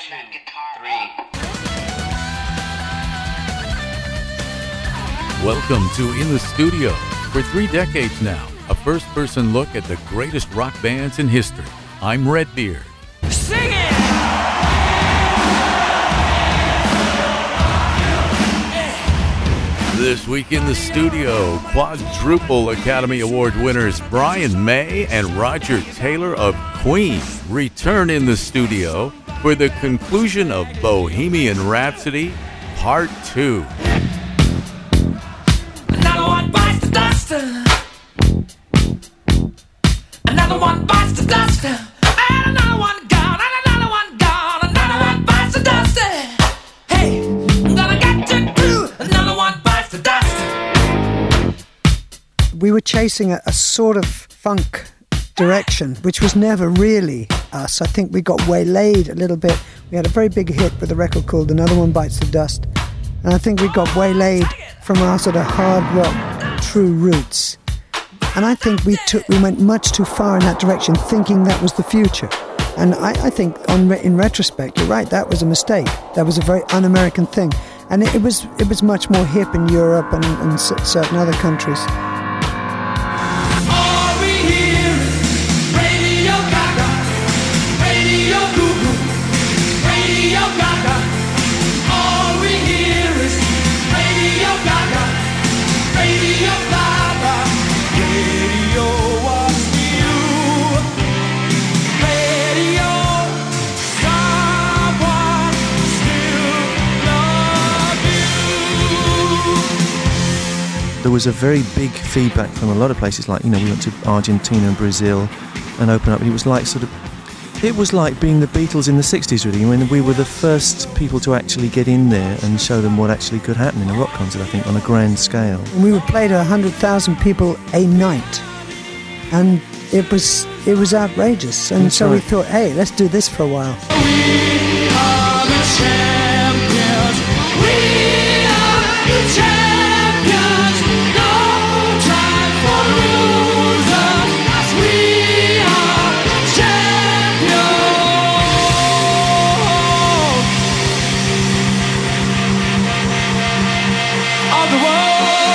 Welcome to In the Studio. For 3 decades now, a first-person look at the greatest rock bands in history. I'm Redbeard. Sing it! This week in the studio, quadruple Academy Award winners Brian May and Roger Taylor of Queen return in the studio for the conclusion of Bohemian Rhapsody Part 2. Another one bites the dust. Another one bites the dust. And another one gone. And another one gone. Another one bites the dust. Hey, I'm gonna get you too. Another one bites the dust. We were chasing a sort of funk direction, which was never really us. I think we got waylaid a little bit. We had a very big hit with a record called Another One Bites the Dust. And I think we got waylaid from our sort of hard rock true roots. And I think we went much too far in that direction, thinking that was the future. And I think in retrospect, you're right, that was a mistake. That was a very un-American thing. And it was much more hip in Europe and certain other countries. All we hear is Radio Gaga, Radio Goo Goo, Radio Gaga. All we hear is Radio Gaga, Radio Gaga. Radio was you. Radio, someone still love you. There was a very big feedback from a lot of places, like, we went to Argentina and Brazil and opened up. It was like being the Beatles in the 60s, really. When we were the first people to actually get in there and show them what actually could happen in a rock concert, I think, on a grand scale. And we would play to 100,000 people a night. And it was outrageous. And That's so right. we thought, hey, let's do this for a while. We are the champions. We are the champions. No time for losers. 'Cause we are champions of the world.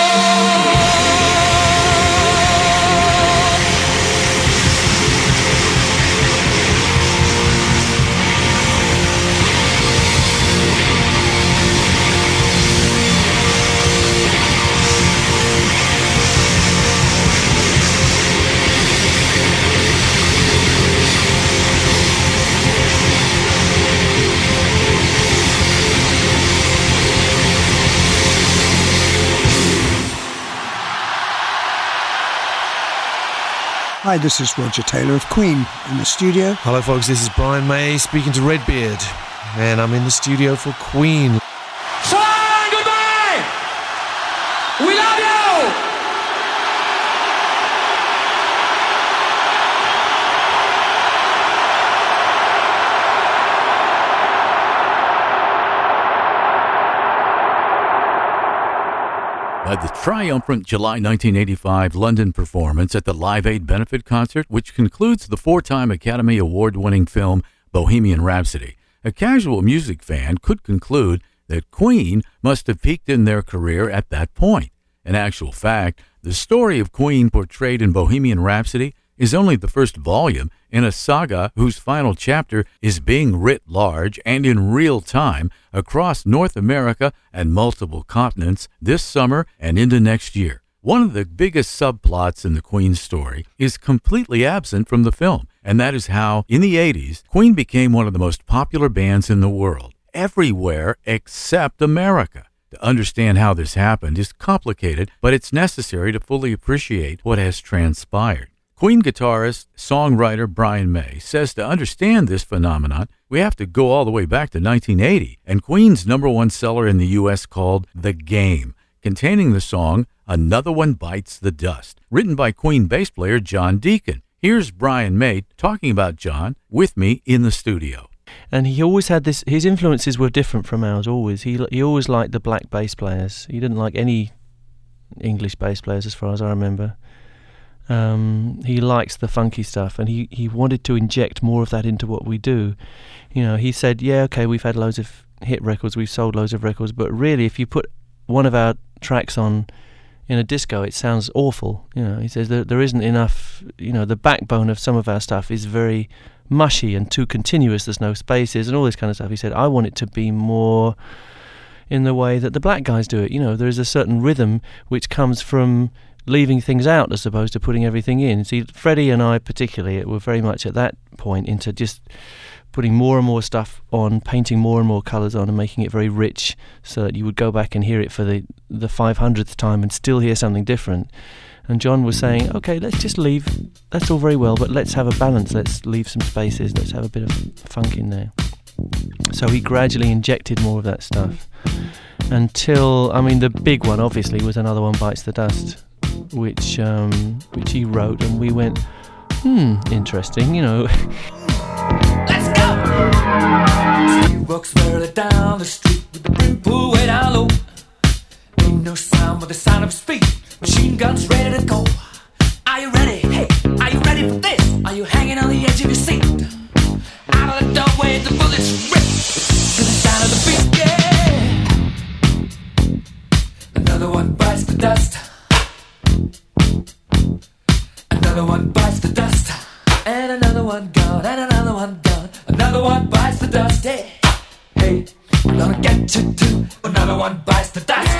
Hi, this is Roger Taylor of Queen in the studio. Hello folks, this is Brian May speaking to Redbeard, and I'm in the studio for Queen. So long, goodbye. We love you. The triumphant July 1985 London performance at the Live Aid benefit concert, which concludes the 4-time Academy Award-winning film Bohemian Rhapsody. A casual music fan could conclude that Queen must have peaked in their career at that point. In actual fact, the story of Queen portrayed in Bohemian Rhapsody is only the first volume in a saga whose final chapter is being writ large and in real time across North America and multiple continents this summer and into next year. One of the biggest subplots in the Queen story is completely absent from the film, and that is how, in the 80s, Queen became one of the most popular bands in the world, everywhere except America. To understand how this happened is complicated, but it's necessary to fully appreciate what has transpired. Queen guitarist, songwriter Brian May says to understand this phenomenon, we have to go all the way back to 1980 and Queen's #1 seller in the U.S. called The Game, containing the song Another One Bites the Dust, written by Queen bass player John Deacon. Here's Brian May talking about John with me in the studio. And he always had this, his influences were different from ours, always. He always liked the black bass players. He didn't like any English bass players as far as I remember. He likes the funky stuff, and he wanted to inject more of that into what we do. You know, he said, yeah, okay, we've had loads of hit records, we've sold loads of records, but really, if you put one of our tracks on in a disco, it sounds awful. You know, he says there isn't enough. You know, the backbone of some of our stuff is very mushy and too continuous. There's no spaces and all this kind of stuff. He said, I want it to be more in the way that the black guys do it. You know, there is a certain rhythm which comes from leaving things out as opposed to putting everything in. See, Freddie and I particularly were very much at that point into just putting more and more stuff on, painting more and more colours on, and making it very rich so that you would go back and hear it for the 500th time and still hear something different. And John was saying, okay, let's just leave, that's all very well, but let's have a balance, let's leave some spaces, let's have a bit of funk in there. So he gradually injected more of that stuff until, I mean, the big one obviously was Another One Bites the Dust, which he wrote, and we went, interesting, you know. Let's go! He walks barely down the street with the brim pulled way down low. Ain't no sound but the sound of his feet. Machine guns ready to go. Are you ready? Hey, are you ready for this? Are you hanging on the edge of your seat? Out of the doorway, the bullets rip to the sound of the beat. Yeah. Another one bites the dust. Another one bites the dust. And another one gone, and another one gone. Another one bites the dust. Hey, hey, we're gonna get you too. Another one bites the dust.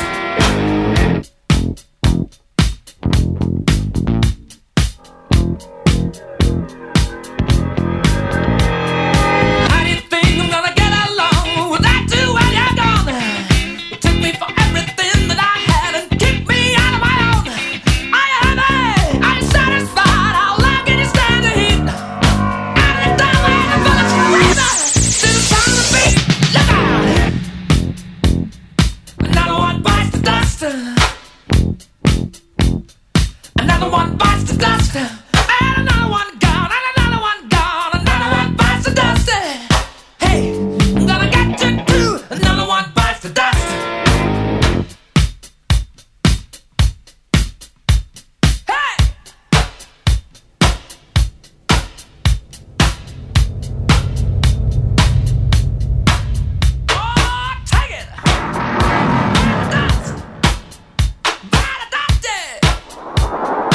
How do you think I'm gonna get along without you when you're gone? You took me for everything that I had and kicked me out of my own. Are you happy? Are you satisfied? How long can you stand the heat? Out of the doorway, the bullets rip to the sound of the beat. Look out! Another one bites the dust. Another one bites the dust. And another one gone, and another one gone. Another one bites the dust. Hey, I'm gonna get you too. Another one bites the dust. Hey! Oh, take it! Dust! By the dust, yeah!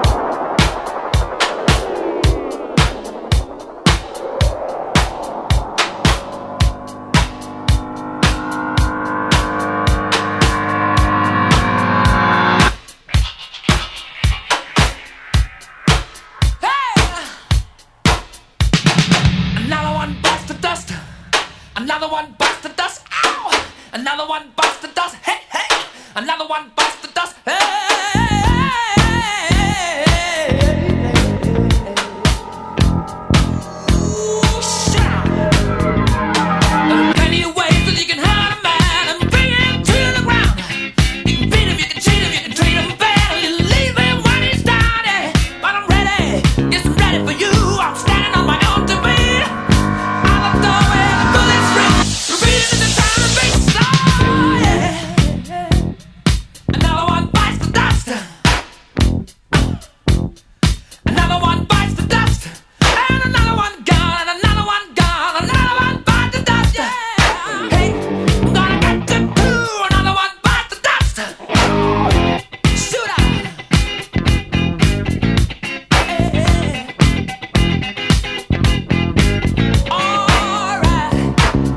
Another one bites the dust. Another one bites the dust. Ow! Another one bites the dust. Hey, hey! Another one bites the dust. Hey! Ooh, shut up. There are plenty of ways that you can hurt a man and bring him to the ground. You can beat him, you can cheat him, you can treat him bad, or you leave him when he's down. Yeah. But I'm ready, yes, I'm ready for you. I'm standing on my own two feet. Out of the doorway, the bullets rip, repeating the sound of beats. Oh, yeah. Another one bites the dust. Another one bites the dust. And another one gone, and another one gone. Another one bites the dust. Yeah. Hey, I'm gonna get you too. Another one bites the dust. Shoot up. Hey. All right.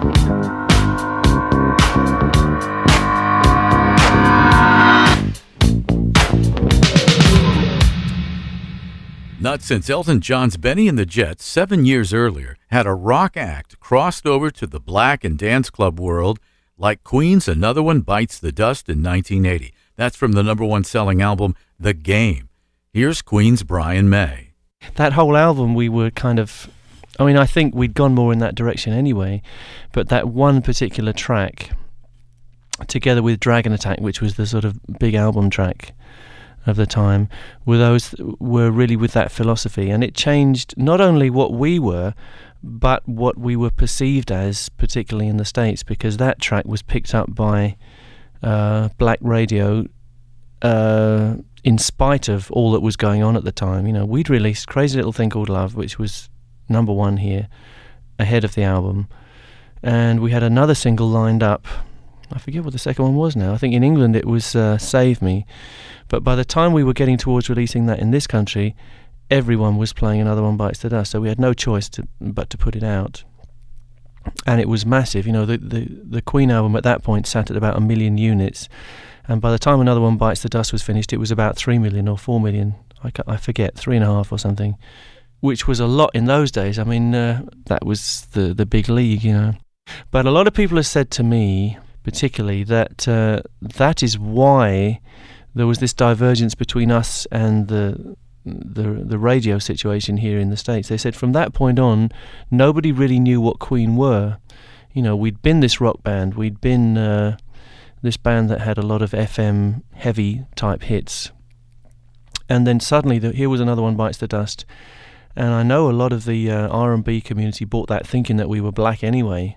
Not since Elton John's Benny and the Jets 7 years earlier had a rock act crossed over to the black and dance club world like Queen's Another One Bites the Dust in 1980. That's from the number one selling album, The Game. Here's Queen's Brian May. That whole album, we were kind of, I mean, I think we'd gone more in that direction anyway, but that one particular track, together with Dragon Attack, which was the sort of big album track of the time, were really with that philosophy, and it changed not only what we were, but what we were perceived as, particularly in the States, because that track was picked up by black radio in spite of all that was going on at the time. You know, we'd released Crazy Little Thing Called Love, which was number one here, ahead of the album, and we had another single lined up. I forget what the second one was now. I think in England it was Save Me, but by the time we were getting towards releasing that in this country, everyone was playing Another One Bites the Dust, so we had no choice but to put it out. And it was massive. You know, the Queen album at that point sat at about 1 million units, and by the time Another One Bites the Dust was finished, it was about 3 million or 4 million. I forget, 3.5 or something, which was a lot in those days. I mean, that was the big league, you know. But a lot of people have said to me, particularly, that that is why there was this divergence between us and the radio situation here in the States. They said from that point on, nobody really knew what Queen were. You know, we'd been this rock band, we'd been this band that had a lot of FM heavy type hits, and then suddenly here was Another One Bites the Dust. And I know a lot of the R&B community bought that thinking that we were black anyway.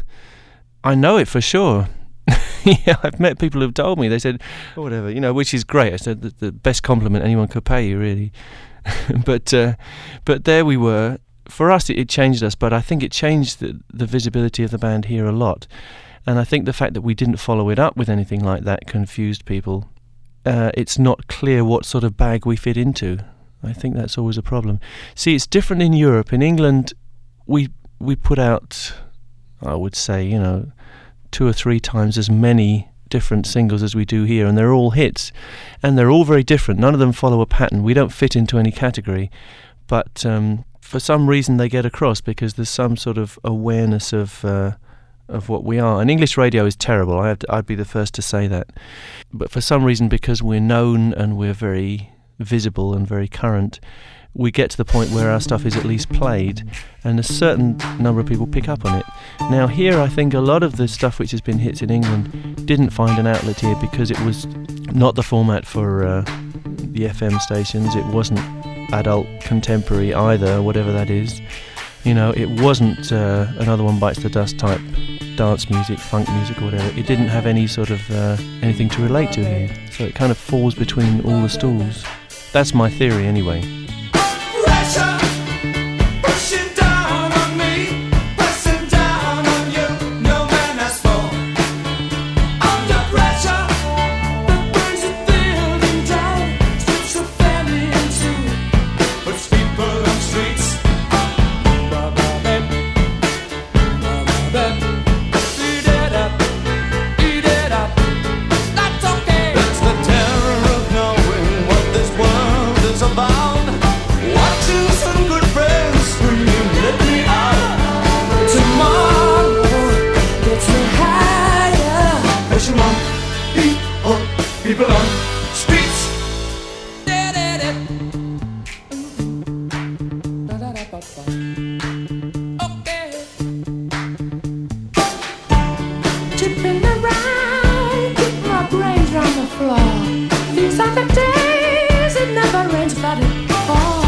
I know it for sure. Yeah, I've met people who've told me. They said, oh, whatever, you know, which is great. I said the best compliment anyone could pay you, really. but there we were. For us, it changed us, but I think it changed the visibility of the band here a lot. And I think the fact that we didn't follow it up with anything like that confused people. It's not clear what sort of bag we fit into. I think that's always a problem. See, it's different in Europe. In England, we put out, I would say, you know, 2 or 3 times as many different singles as we do here, and they're all hits, and they're all very different. None of them follow a pattern. We don't fit into any category, but for some reason they get across because there's some sort of awareness of what we are. And English radio is terrible. I'd be the first to say that. But for some reason, because we're known and we're very visible and very current, we get to the point where our stuff is at least played, and a certain number of people pick up on it. Now here, I think a lot of the stuff which has been hits in England didn't find an outlet here because it was not the format for the FM stations. It wasn't adult contemporary either, whatever that is. You know, it wasn't Another One Bites the Dust type dance music, funk music or whatever. It didn't have any sort of anything to relate to here, so it kind of falls between all the stools. That's my theory anyway. People on streets. Okay. Tripping around, keep my brains on the floor. These are the days it never rains, but it falls.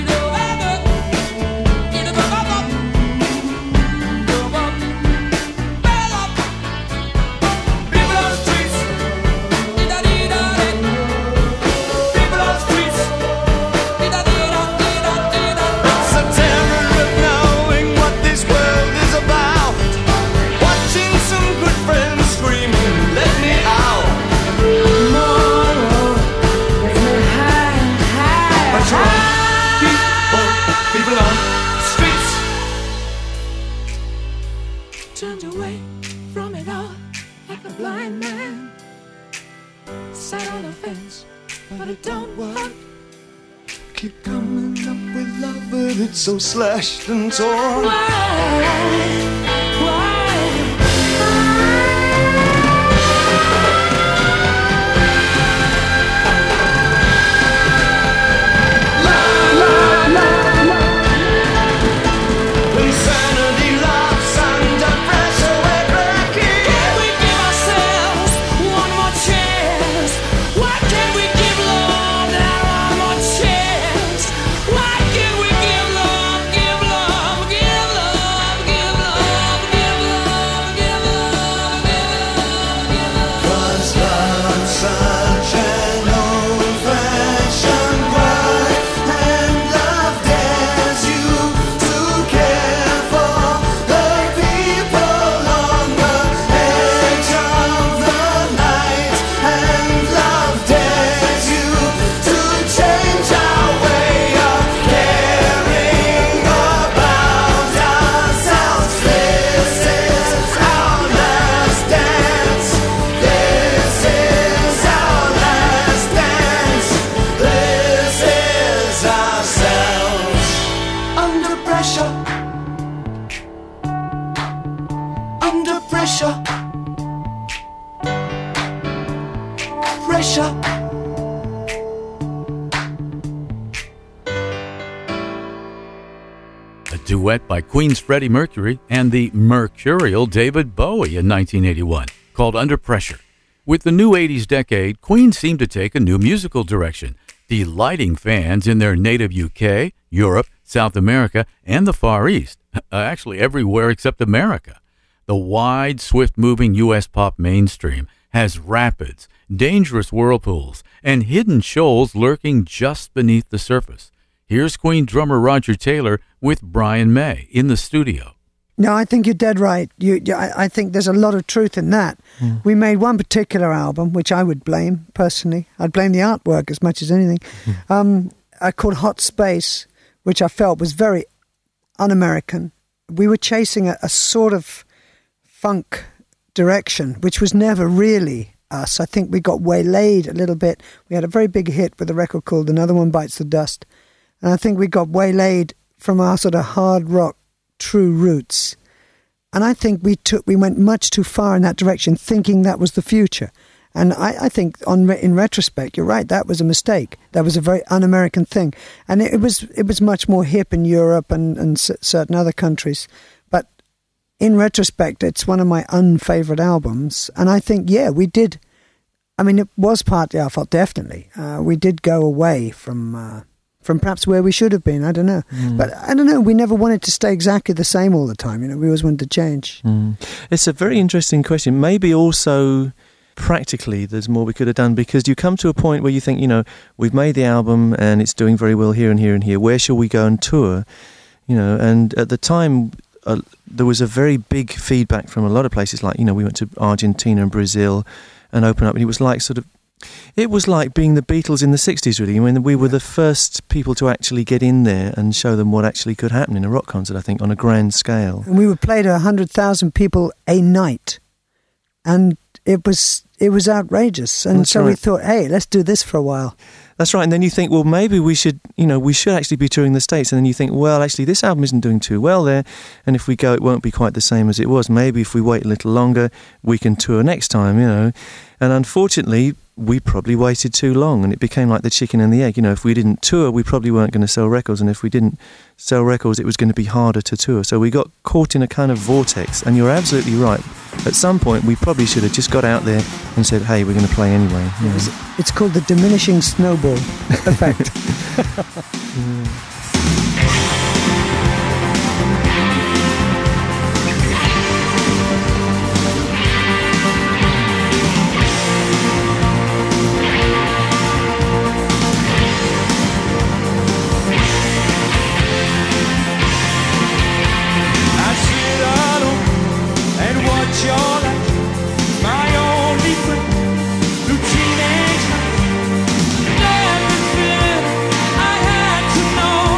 Turned away from it all like a blind man. Sat on the fence, but it don't work. Keep coming up with love, but it's so slashed and torn. Why? Give love. under pressure. Pressure. A duet by Queen's Freddie Mercury and the mercurial David Bowie in 1981, called Under Pressure. With the new 80s decade, Queen seemed to take a new musical direction, delighting fans in their native UK, Europe, South America, and the Far East, actually everywhere except America. The wide, swift-moving U.S. pop mainstream has rapids, dangerous whirlpools, and hidden shoals lurking just beneath the surface. Here's Queen drummer Roger Taylor with Brian May in the studio. No, I think you're dead right. I think there's a lot of truth in that. We made one particular album, which I would blame, personally. I'd blame the artwork as much as anything. I called Hot Space, which I felt was very un-American. We were chasing a sort of funk direction, which was never really us. I think we got waylaid a little bit. We had a very big hit with a record called Another One Bites the Dust. And I think we got waylaid from our sort of hard rock true roots. And I think we went much too far in that direction, thinking that was the future. And I think in retrospect, you're right, that was a mistake. That was a very un-American thing. And it was much more hip in Europe and certain other countries. But in retrospect, it's one of my unfavourite albums. And I think, yeah, we did. I mean, it was partly our fault, definitely. We did go away from perhaps where we should have been. I don't know. But I don't know. We never wanted to stay exactly the same all the time. You know, we always wanted to change. It's a very interesting question. Maybe also practically there's more we could have done, because you come to a point where you think, you know, we've made the album and it's doing very well here and here and here. Where shall we go and tour? You know, and at the time there was a very big feedback from a lot of places. Like, you know, we went to Argentina and Brazil and opened up, and it was like being the Beatles in the 60s, really. I mean, we were the first people to actually get in there and show them what actually could happen in a rock concert, I think, on a grand scale. And we would play to 100,000 people a night. And it was outrageous. And so we thought, hey, let's do this for a while. That's right. And then you think, well, maybe we should actually be touring the States. And then you think, well, actually, this album isn't doing too well there. And if we go, it won't be quite the same as it was. Maybe if we wait a little longer, we can tour next time, you know. And unfortunately, we probably waited too long, and it became like the chicken and the egg. You know, if we didn't tour, we probably weren't going to sell records, and if we didn't sell records, it was going to be harder to tour. So we got caught in a kind of vortex, and you're absolutely right. At some point, we probably should have just got out there and said, hey, we're going to play anyway. You know? It's called the diminishing snowball effect. I had to know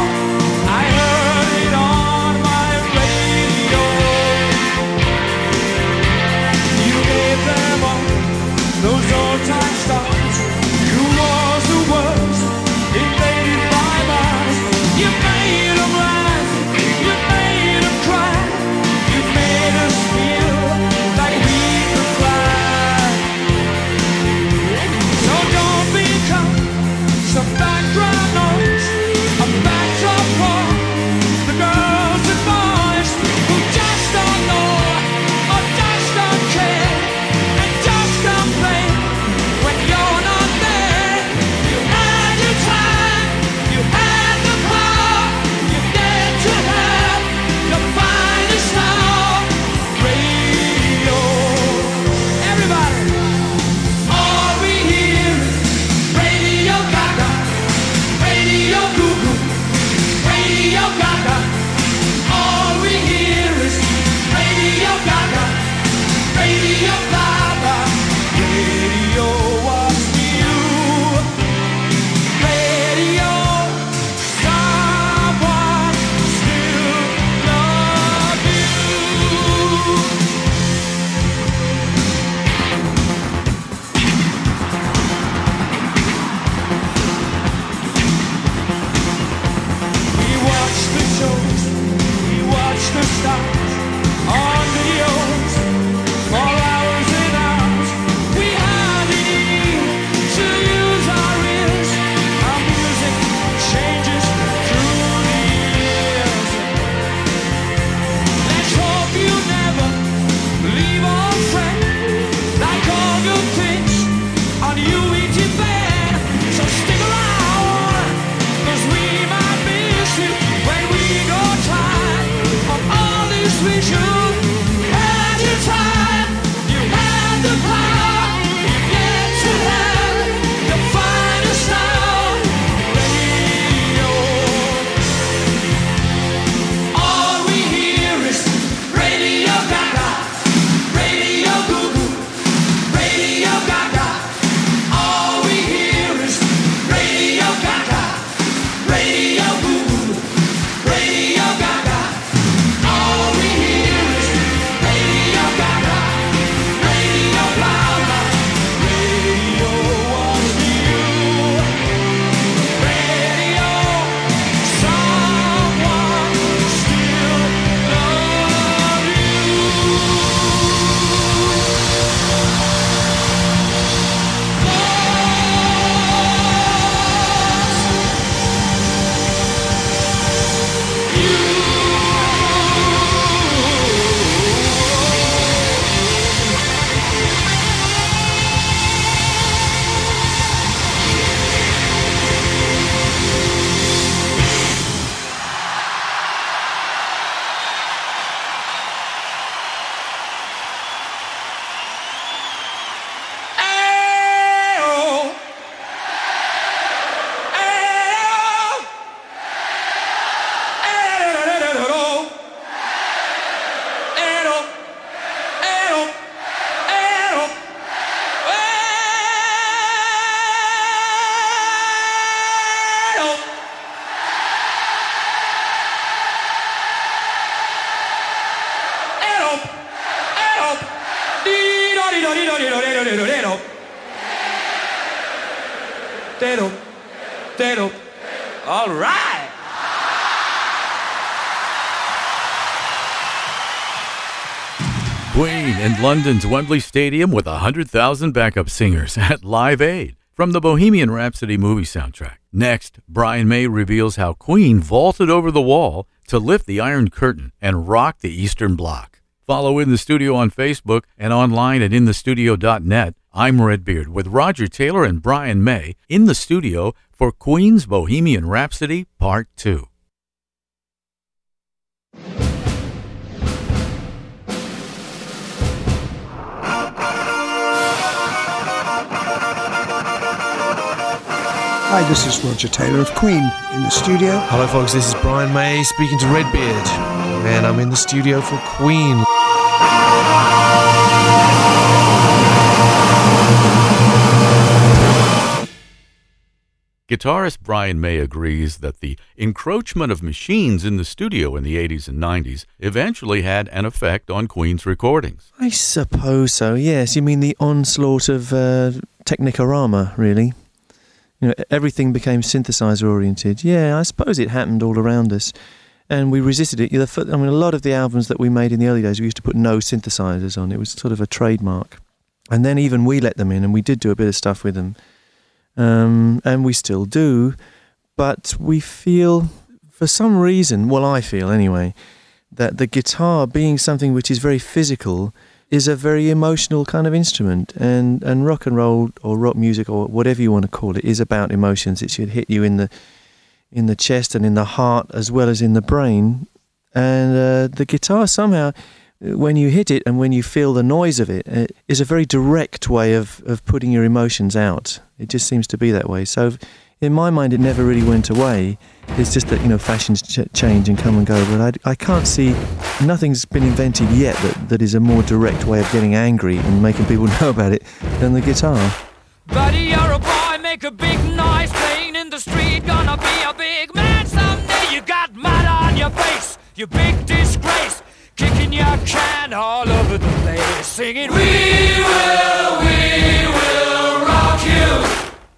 All right. Queen in London's Wembley Stadium with 100,000 backup singers at Live Aid from the Bohemian Rhapsody movie soundtrack. Next, Brian May reveals how Queen vaulted over the wall to lift the Iron Curtain and rock the Eastern Bloc. Follow In the Studio on Facebook and online at inthestudio.net. I'm Redbeard with Roger Taylor and Brian May in the studio for Queen's Bohemian Rhapsody Part 2. Hi, this is Roger Taylor of Queen in the studio. Hello, folks. This is Brian May speaking to Redbeard, and I'm in the studio for Queen. Guitarist Brian May agrees that the encroachment of machines in the studio in the 80s and 90s eventually had an effect on Queen's recordings. I suppose so, yes. You mean the onslaught of Technicorama, really? You know, everything became synthesizer-oriented. Yeah, I suppose it happened all around us. And we resisted it. I mean, a lot of the albums that we made in the early days, we used to put no synthesizers on. It was sort of a trademark. And then even we let them in, and we did do a bit of stuff with them. And we still do. But we feel, for some reason, well, I feel anyway, that the guitar, being something which is very physical, is a very emotional kind of instrument, and rock and roll or rock music or whatever you want to call it is about emotions. It should hit you in the chest and in the heart as well as in the brain. And the guitar somehow, when you hit it and when you feel the noise of it, is a very direct way of putting your emotions out. It just seems to be that way. So in my mind, it never really went away. It's just that, fashions change and come and go. But I can't see, nothing's been invented yet that is a more direct way of getting angry and making people know about it than the guitar. Buddy, you're a boy, make a big noise, playing in the street, gonna be a big man someday. You got mud on your face, you big disgrace, kicking your can all over the place, singing, we will rock you.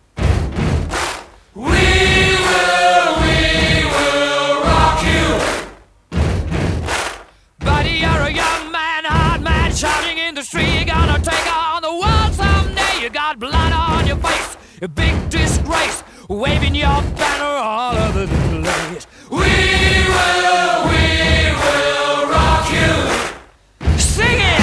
We will rock you. Buddy, you're a young man, hard man, shouting in the street, you're gonna take on the world someday. You got blood on your face, a big disgrace, waving your banner all over the place. We will rock you. Sing it!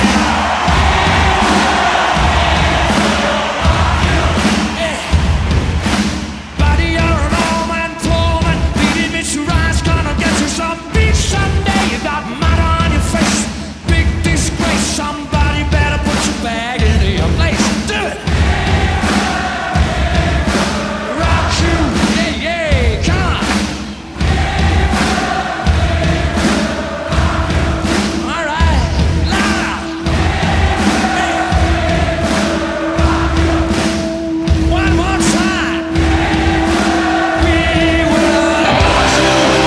Somebody better put your bag into your place. Do it! Rock you! Yeah, yeah, come on! All right, loud! One more time! We will rock you!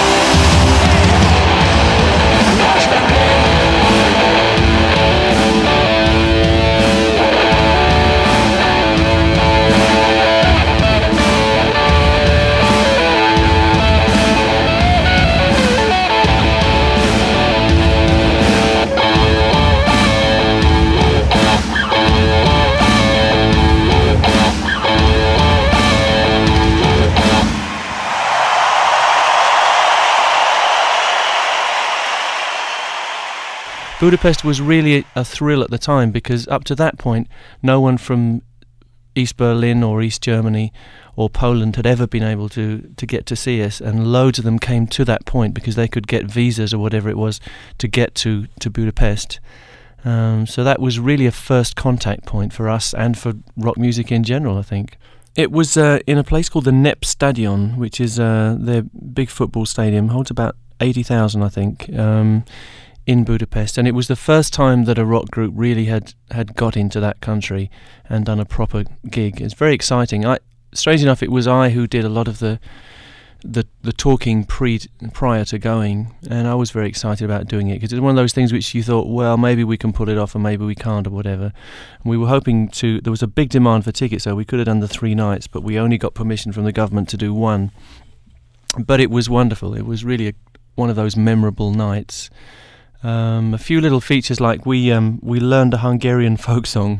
Budapest was really a thrill at the time, because up to that point no one from East Berlin or East Germany or Poland had ever been able to get to see us, and loads of them came to that point because they could get visas or whatever it was to get to Budapest. So that was really a first contact point for us and for rock music in general, I think. It was in a place called the NEP Stadion, which is their big football stadium, holds about 80,000 I think, in Budapest, and it was the first time that a rock group really had got into that country and done a proper gig. It's very exciting. Strange enough, it was I who did a lot of the the talking prior to going, and I was very excited about doing it because it's one of those things which you thought, well, maybe we can pull it off and maybe we can't or whatever. And we were hoping to. There was a big demand for tickets, so we could have done the 3 nights, but we only got permission from the government to do 1. But it was wonderful. It was really one of those memorable nights. A few little features, like we learned a Hungarian folk song,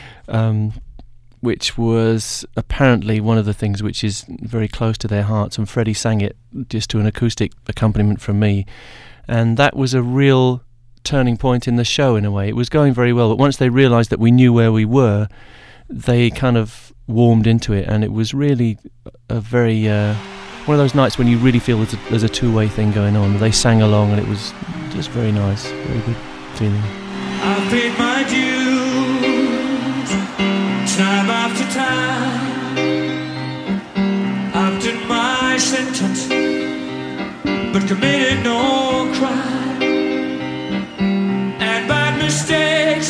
which was apparently one of the things which is very close to their hearts, and Freddie sang it just to an acoustic accompaniment from me, and that was a real turning point in the show in a way. It was going very well, but once they realised that we knew where we were, they kind of warmed into it, and it was really a very one of those nights when you really feel there's a two-way thing going on. They sang along, and it was just very nice, very good feeling. I've paid my dues, time after time. I've done my sentence, but committed no crime. And bad mistakes,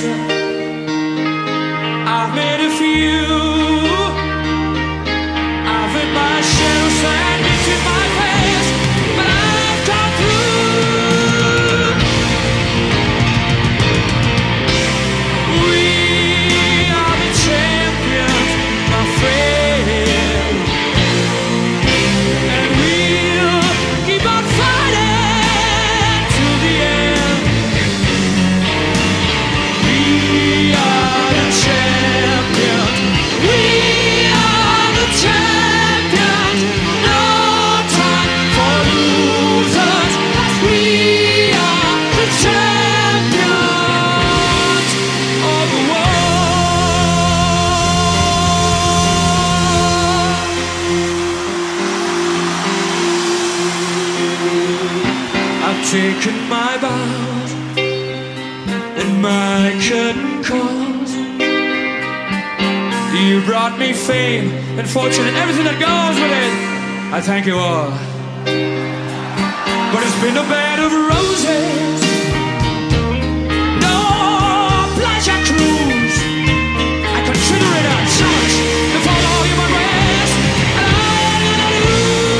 I've made a few. I've hit my share of sadness in my face, but I've come through. We are the champions, my friend, and we'll keep on fighting to the end. We are the champions. We are the champions. No time for losers. We are the champions of the world. I've taken my bows and my curtain calls. You brought me fame and fortune and everything that goes with it. I thank you all. But it's been a bed of roses, no pleasure cruise. I consider it a challenge to follow human race, and all you gotta do.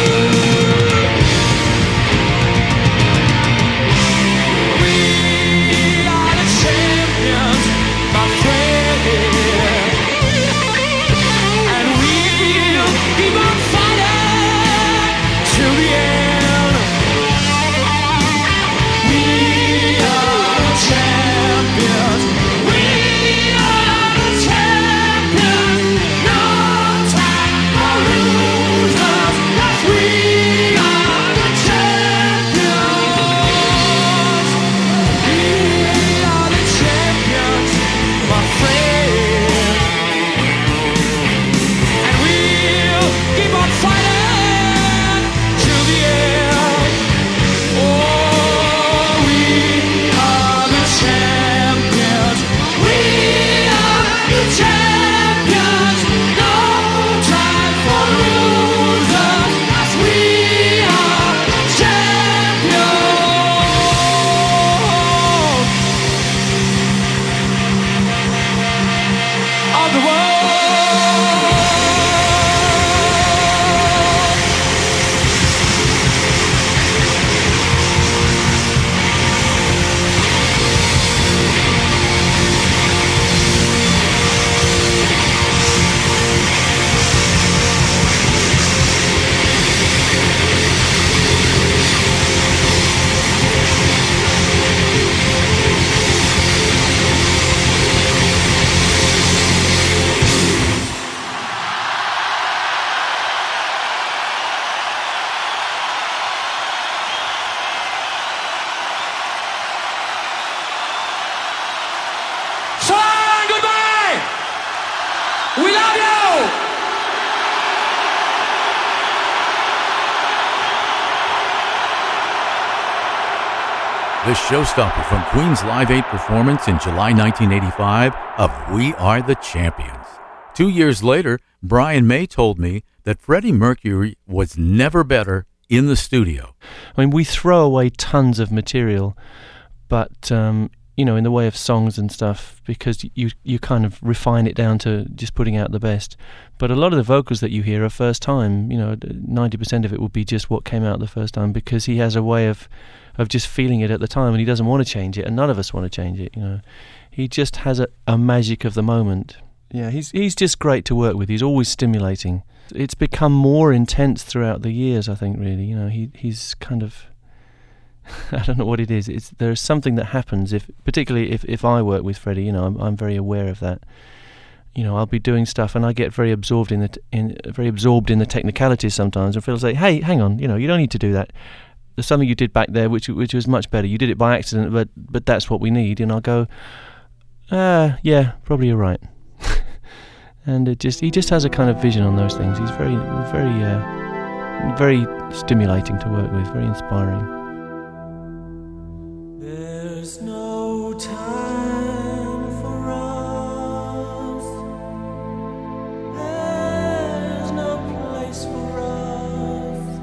We are the champions, my friend, and we'll keep on fighting till the end. We are the champions. We are the champions. No time for losers, 'cause we are the champions. We are the champions, my friend, and we'll keep on fighting till the end. Oh, we are the champions. We are the champions. No time for losers, 'cause we are champions of the world. So long, goodbye. We love you. The showstopper from Queen's Live 8 performance in July 1985 of We Are the Champions. 2 years later, Brian May told me that Freddie Mercury was never better in the studio. I mean, we throw away tons of material, but you know, in the way of songs and stuff, because you kind of refine it down to just putting out the best. But a lot of the vocals that you hear are first time. You know, 90% of it will be just what came out the first time, because he has a way of just feeling it at the time, and he doesn't want to change it, and none of us want to change it. You know, he just has a magic of the moment. Yeah, he's just great to work with. He's always stimulating. It's become more intense throughout the years, I think. Really, you know, he's kind of. I don't know what it is. There's something that happens particularly if I work with Freddie. You know, I'm very aware of that. You know, I'll be doing stuff and I get very absorbed in the technicalities sometimes, and Phil will say, "Hey, hang on, you know, you don't need to do that. There's something you did back there which was much better. You did it by accident, but that's what we need." And I'll go, "Yeah, probably you're right." And he just has a kind of vision on those things. He's very, very, very stimulating to work with, very inspiring. There's no time for us. There's no place for us.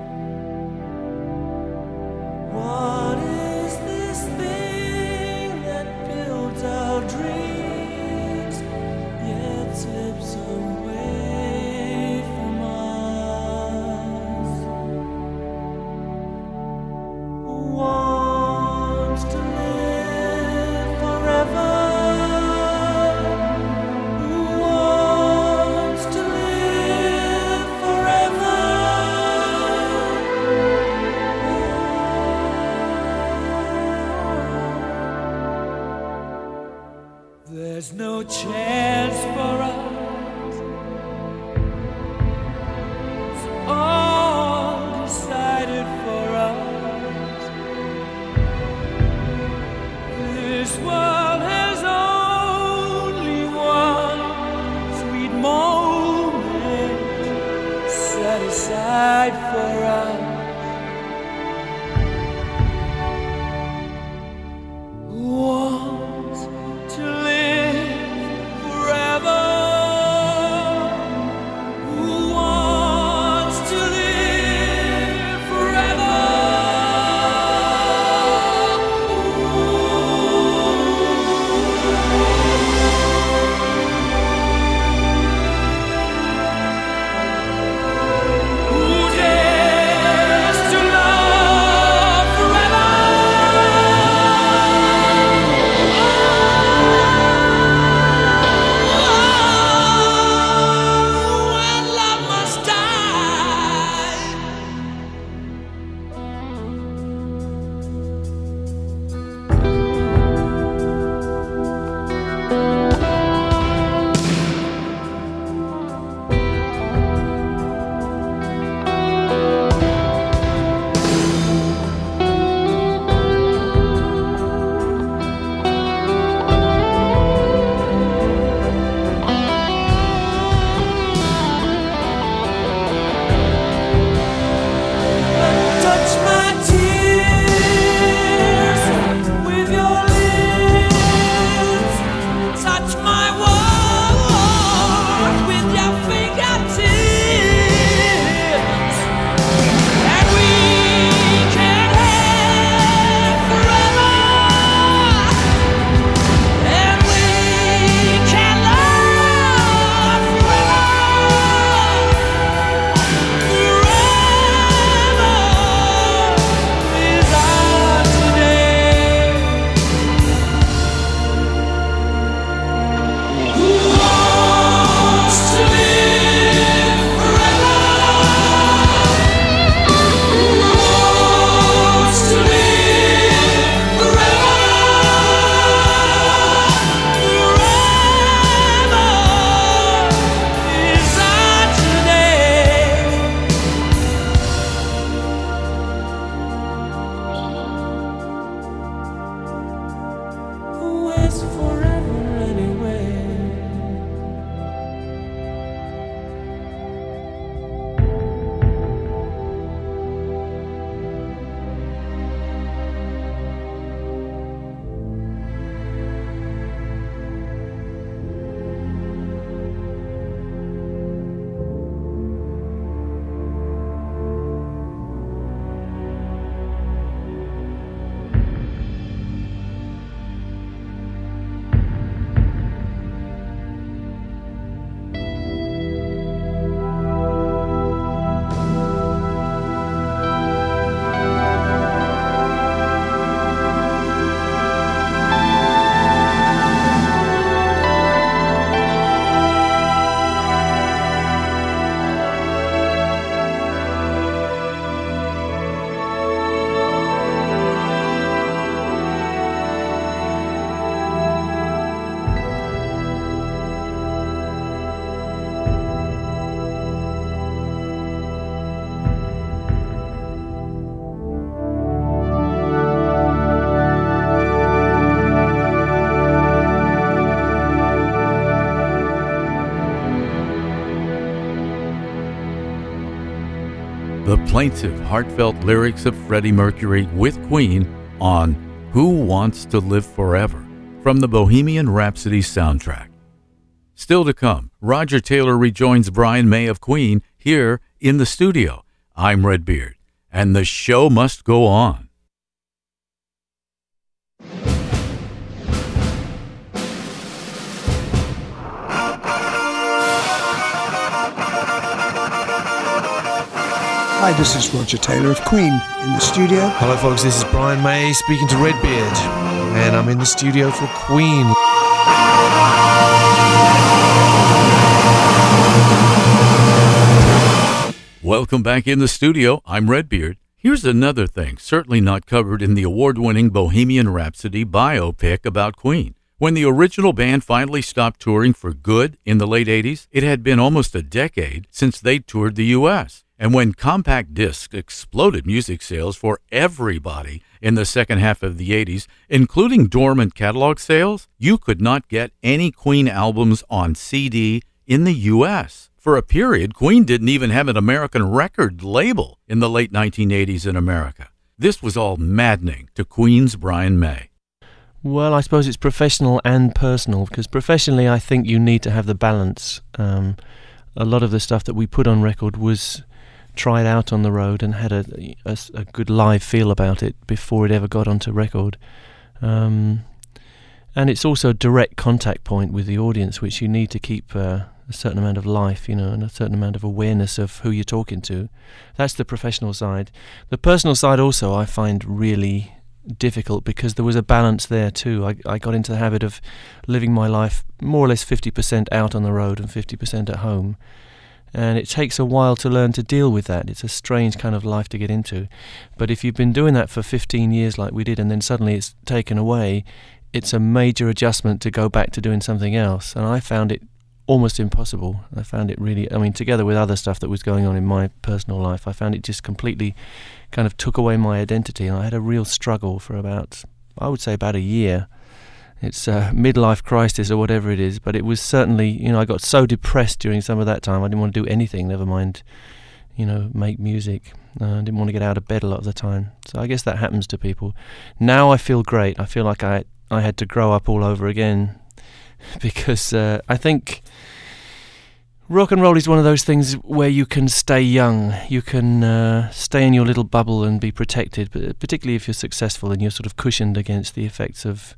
What is this thing that builds our dreams, yet slips away from us? Wants to live forever. Who wants to live forever? There's no chance for us. It's all decided for us. This world has only one sweet moment set aside for us. Who wants to live forever? Who wants to live forever? Who dares plaintive, heartfelt lyrics of Freddie Mercury with Queen on Who Wants to Live Forever from the Bohemian Rhapsody soundtrack. Still to come, Roger Taylor rejoins Brian May of Queen here in the studio. I'm Redbeard, and the show must go on. Hi, this is Roger Taylor of Queen in the studio. Hello, folks. This is Brian May speaking to Redbeard, and I'm in the studio for Queen. Welcome back in the studio. I'm Redbeard. Here's another thing, certainly not covered in the award-winning Bohemian Rhapsody biopic about Queen. When the original band finally stopped touring for good in the late 80s, it had been almost a decade since they toured the U.S., and when compact discs exploded music sales for everybody in the second half of the 80s, including dormant catalog sales, you could not get any Queen albums on CD in the U.S. For a period, Queen didn't even have an American record label in the late 1980s in America. This was all maddening to Queen's Brian May. Well, I suppose it's professional and personal, because professionally I think you need to have the balance. A lot of the stuff that we put on record was tried out on the road and had a good live feel about it before it ever got onto record. And it's also a direct contact point with the audience, which you need to keep a certain amount of life, and a certain amount of awareness of who you're talking to. That's the professional side. The personal side also I find really difficult, because there was a balance there too. I got into the habit of living my life more or less 50% out on the road and 50% at home. And it takes a while to learn to deal with that. It's a strange kind of life to get into. But if you've been doing that for 15 years like we did, and then suddenly it's taken away, it's a major adjustment to go back to doing something else. And I found it almost impossible. I found it really, together with other stuff that was going on in my personal life, I found it just completely kind of took away my identity. And I had a real struggle for about a year. It's a midlife crisis or whatever it is, but it was certainly, I got so depressed during some of that time. I didn't want to do anything, never mind, make music. I didn't want to get out of bed a lot of the time. So I guess that happens to people. Now I feel great. I feel like I had to grow up all over again, because I think rock and roll is one of those things where you can stay young. You can stay in your little bubble and be protected, but particularly if you're successful and you're sort of cushioned against the effects of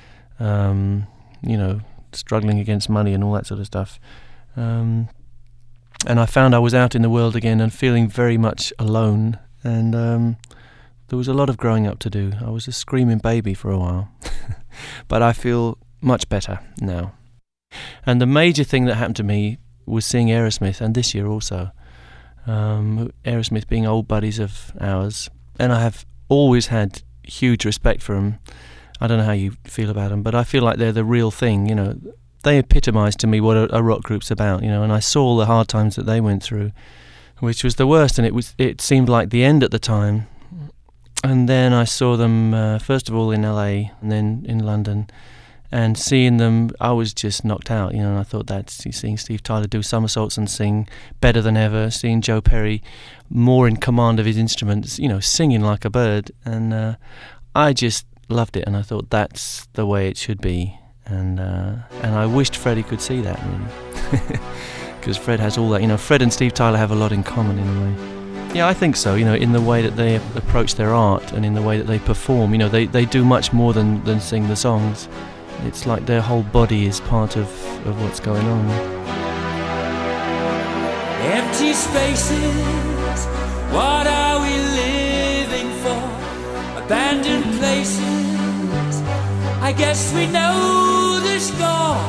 struggling against money and all that sort of stuff. And I found I was out in the world again and feeling very much alone, and there was a lot of growing up to do. I was a screaming baby for a while, but I feel much better now. And the major thing that happened to me was seeing Aerosmith, and this year also. Aerosmith being old buddies of ours, and I have always had huge respect for them. I don't know how you feel about them, but I feel like they're the real thing. They epitomise to me what a rock group's about. And I saw all the hard times that they went through, which was the worst, and it seemed like the end at the time. And then I saw them first of all in LA and then in London, and seeing them, I was just knocked out. And I thought that seeing Steve Tyler do somersaults and sing better than ever, seeing Joe Perry more in command of his instruments, singing like a bird, and I just loved it, and I thought that's the way it should be, and I wished Freddie could see that, really, because Fred has all that. Fred and Steve Tyler have a lot in common in a way. Yeah, I think so. In the way that they approach their art and in the way that they perform. They do much more than sing the songs. It's like their whole body is part of what's going on. Empty spaces, what are we living for? Abandoned places, I guess we know the score.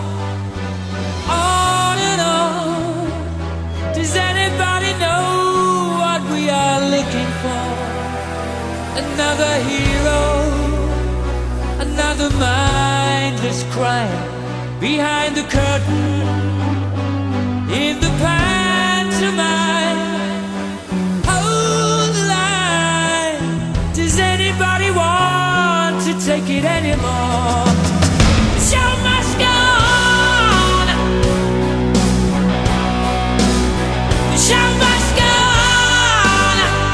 On and on, does anybody know what we are looking for? Another hero, another mindless crime behind the curtain, in the pantomime. Hold the line, does anybody want to take it anymore? The show must go on. The show must go on.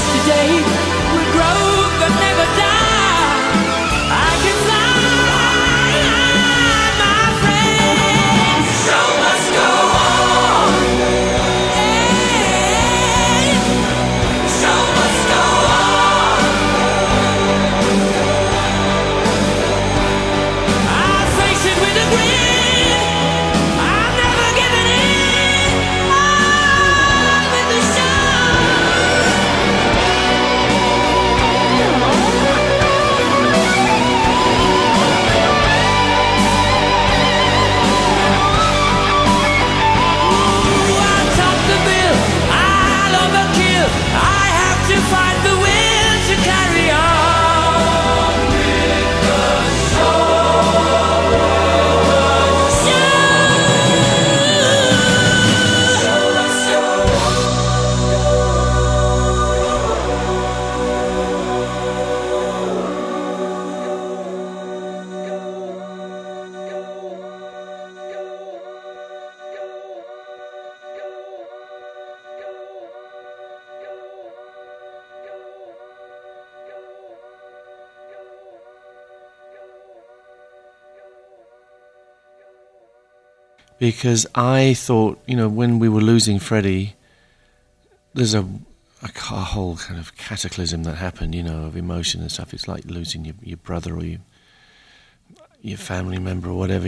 yesterday will grow but never die. I can fly, my friend. Show must go on. Hey, show must go on. I'll face it with a grin. I'm never giving in. On with the show. I top the bill, I'll overkill. I have to find the will to carry on with the Because I thought, when we were losing Freddie, there's a whole kind of cataclysm that happened, of emotion and stuff. It's like losing your brother or your family member or whatever,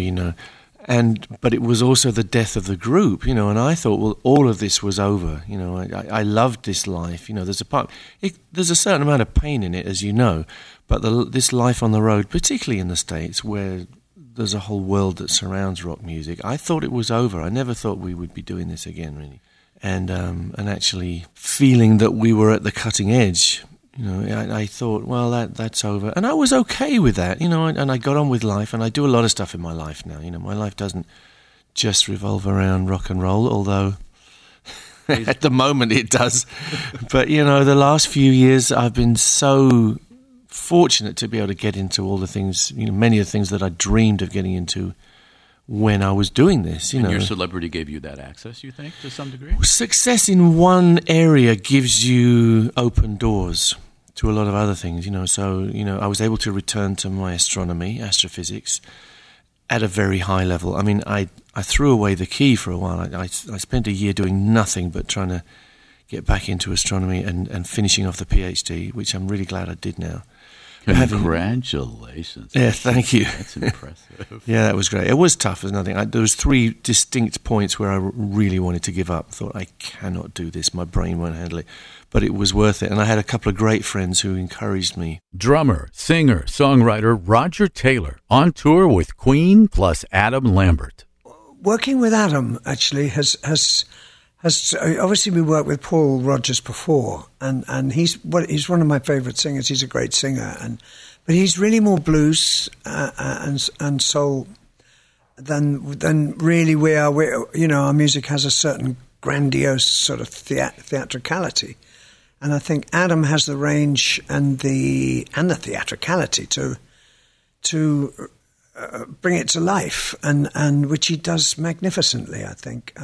But it was also the death of the group, and I thought, well, all of this was over. I loved this life. There's a certain amount of pain in it, as you know, but this life on the road, particularly in the States, where there's a whole world that surrounds rock music, I thought it was over. I never thought we would be doing this again, really. And actually feeling that we were at the cutting edge, I thought, well, that's over. And I was okay with that, and I got on with life, and I do a lot of stuff in my life now. My life doesn't just revolve around rock and roll, although at the moment it does. But, the last few years I've been so fortunate to be able to get into all the things, many of the things that I dreamed of getting into when I was doing this. And your celebrity gave you that access, you think, to some degree? Success in one area gives you open doors to a lot of other things, So, I was able to return to my astrophysics, at a very high level. I mean, I threw away the key for a while. I spent a year doing nothing but trying to get back into astronomy and finishing off the PhD, which I'm really glad I did now. Congratulations. Yeah, thank you. That's impressive. Yeah, that was great. It was tough as nothing. There was 3 distinct points where I really wanted to give up. I thought, I cannot do this. My brain won't handle it. But it was worth it. And I had a couple of great friends who encouraged me. Drummer, singer, songwriter Roger Taylor on tour with Queen plus Adam Lambert. Working with Adam actually has obviously we worked with Paul Rodgers before, and he's one of my favourite singers. He's a great singer, but he's really more blues and soul than really we are. Our music has a certain grandiose sort of theatricality, and I think Adam has the range and the theatricality to bring it to life, and which he does magnificently, I think.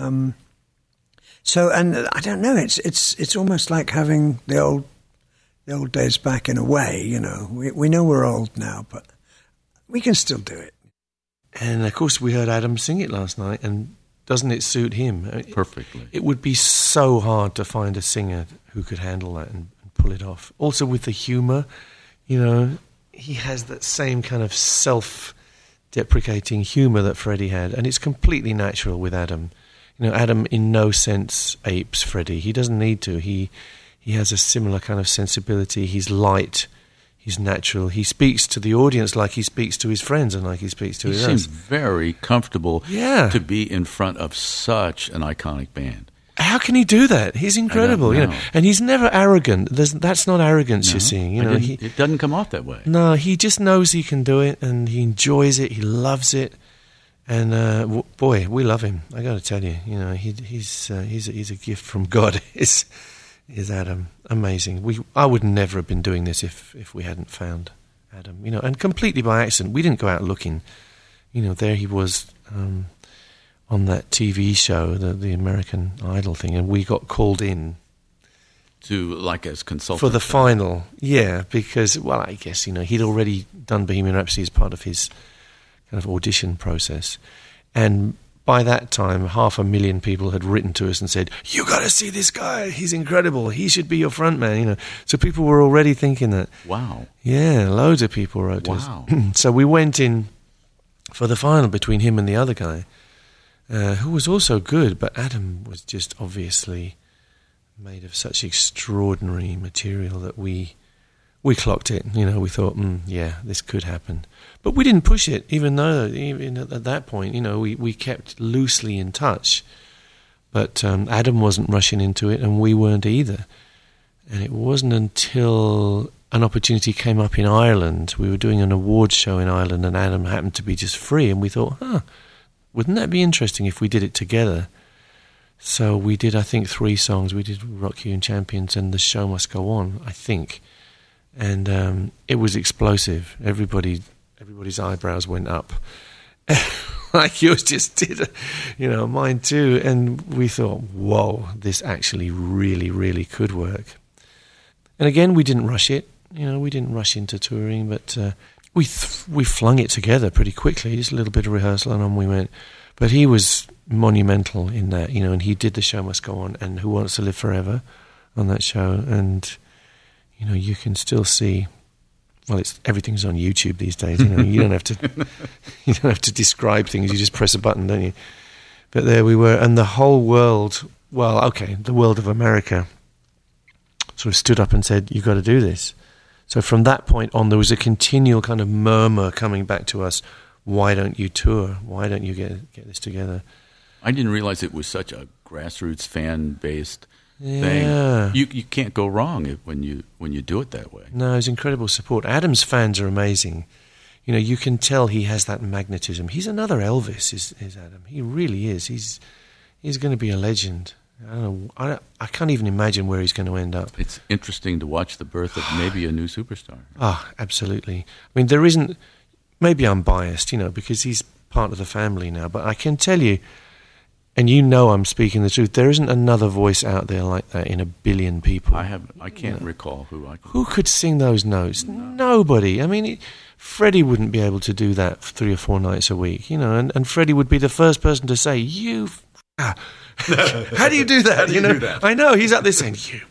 So, and I don't know, it's almost like having the old days back in a way, We know we're old now, but we can still do it. And, of course, we heard Adam sing it last night, and doesn't it suit him? Perfectly. It would be so hard to find a singer who could handle that and pull it off. Also with the humour, he has that same kind of self-deprecating humour that Freddie had, and it's completely natural with Adam. Adam in no sense apes Freddie. He doesn't need to. He has a similar kind of sensibility. He's light. He's natural. He speaks to the audience like he speaks to his friends and like he speaks to his own. He seems very comfortable to be in front of such an iconic band. How can he do that? He's incredible, and he's never arrogant. That's not arrogance you're seeing. It doesn't come off that way. No, he just knows he can do it, and he enjoys it. He loves it. And boy, we love him. I got to tell you, he's a gift from God. Is Adam amazing? I would never have been doing this if we hadn't found Adam. And completely by accident. We didn't go out looking. There he was on that TV show, the American Idol thing, and we got called in To, like, as consultant? For the final, yeah, because, well, I guess, he'd already done Bohemian Rhapsody as part of his kind of audition process. And by that time, 500,000 people had written to us and said, "You got to see this guy. He's incredible. He should be your front man." So people were already thinking that. Wow. Yeah, loads of people wrote to us. So we went in for the final between him and the other guy, who was also good, but Adam was just obviously made of such extraordinary material that we clocked it. We thought, yeah, this could happen. But we didn't push it, even at that point, we kept loosely in touch. But Adam wasn't rushing into it, and we weren't either. And it wasn't until an opportunity came up in Ireland. We were doing an awards show in Ireland, and Adam happened to be just free, and we thought, wouldn't that be interesting if we did it together? So we did, I think, 3 songs. We did Rock You and Champions and The Show Must Go On, I think. And it was explosive. Everybody's eyebrows went up. Like yours just did, mine too. And we thought, whoa, this actually really, really could work. And again, we didn't rush it. We didn't rush into touring, but we flung it together pretty quickly. Just a little bit of rehearsal and on we went. But he was monumental in that, and he did The Show Must Go On and Who Wants to Live Forever on that show. And, you can still see, well, everything's on YouTube these days. You don't have to describe things. You just press a button, don't you? But there we were, and the whole world, the world of America sort of stood up and said, "You've got to do this." So from that point on, there was a continual kind of murmur coming back to us. Why don't you tour? Why don't you get this together? I didn't realize it was such a grassroots fan-based Yeah. thing. You can't go wrong when you do it that way. No, it's incredible support. Adam's fans are amazing. You can tell he has that magnetism. He's another Elvis, is Adam. He really is. He's going to be a legend. I don't know. I can't even imagine where he's going to end up. It's interesting to watch the birth of maybe a new superstar. Absolutely. I mean, there isn't. Maybe I'm biased, because he's part of the family now. But I can tell you, and I'm speaking the truth, there isn't another voice out there like that in a billion people. I can't recall who could sing those notes. Nobody. I mean, Freddie wouldn't be able to do that 3 or 4 nights a week, and Freddie would be the first person to say, "You." How do you do that? Do that? I know he's out there saying "you"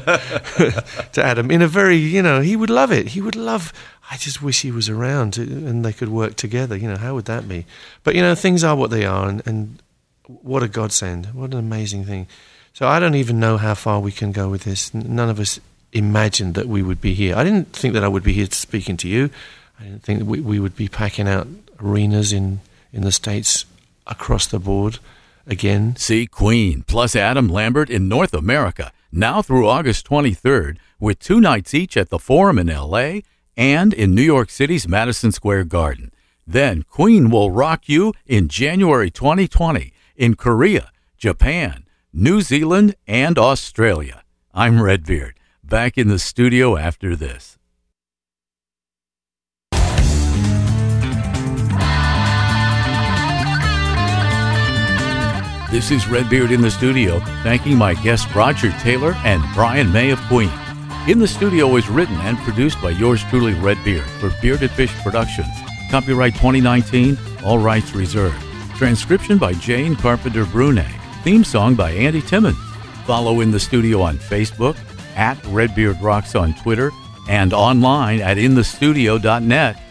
to Adam in a very, he would love it. He would love. I just wish he was around and they could work together. How would that be? But things are what they are, and what a godsend! What an amazing thing. So I don't even know how far we can go with this. None of us imagined that we would be here. I didn't think that I would be here speaking to you. I didn't think that we would be packing out arenas in the States across the board again. See Queen plus Adam Lambert in North America now through August 23rd with 2 nights each at the Forum in L.A. and in New York City's Madison Square Garden. Then Queen will rock you in January 2020 in Korea, Japan, New Zealand, and Australia. I'm Redbeard, back in the studio after this. This is Redbeard in the studio, thanking my guests Roger Taylor and Brian May of Queen. In the Studio is written and produced by yours truly, Redbeard, for Bearded Fish Productions. Copyright 2019, all rights reserved. Transcription by Jane Carpenter Brunet. Theme song by Andy Timmons. Follow In the Studio on Facebook, at Redbeard Rocks on Twitter, and online at inthestudio.net.